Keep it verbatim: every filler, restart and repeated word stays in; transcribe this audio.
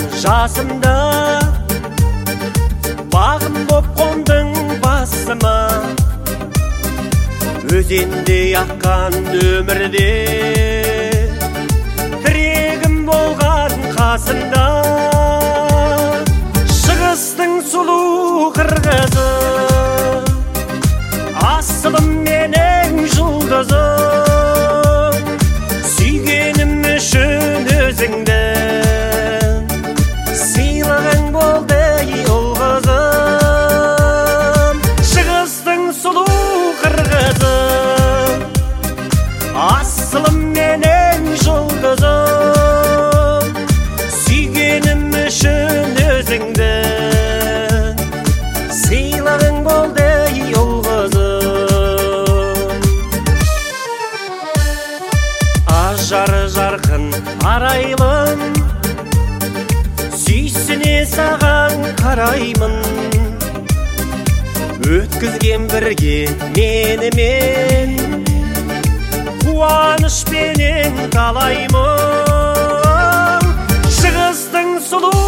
жасымда бағым боп қондың басыма, өзендей аққан өмірде тірегім болған қасымда. Шығыстың сұлу қырғызы, асылым менің жұлдызым, сүйгенім үшін өзіңді сыйлығың болды ұл қызым. Шығыстың сұлу қырғызы, асылым менің жұлдызым, сүйгенім үшін өзіңді сыйлығың болды ұл қызым. Ажары жарқын арайлым, сүйсіне саған қараймын, өткізген бірге менімен қуанышпенен талаймын. Шығыстың сұлу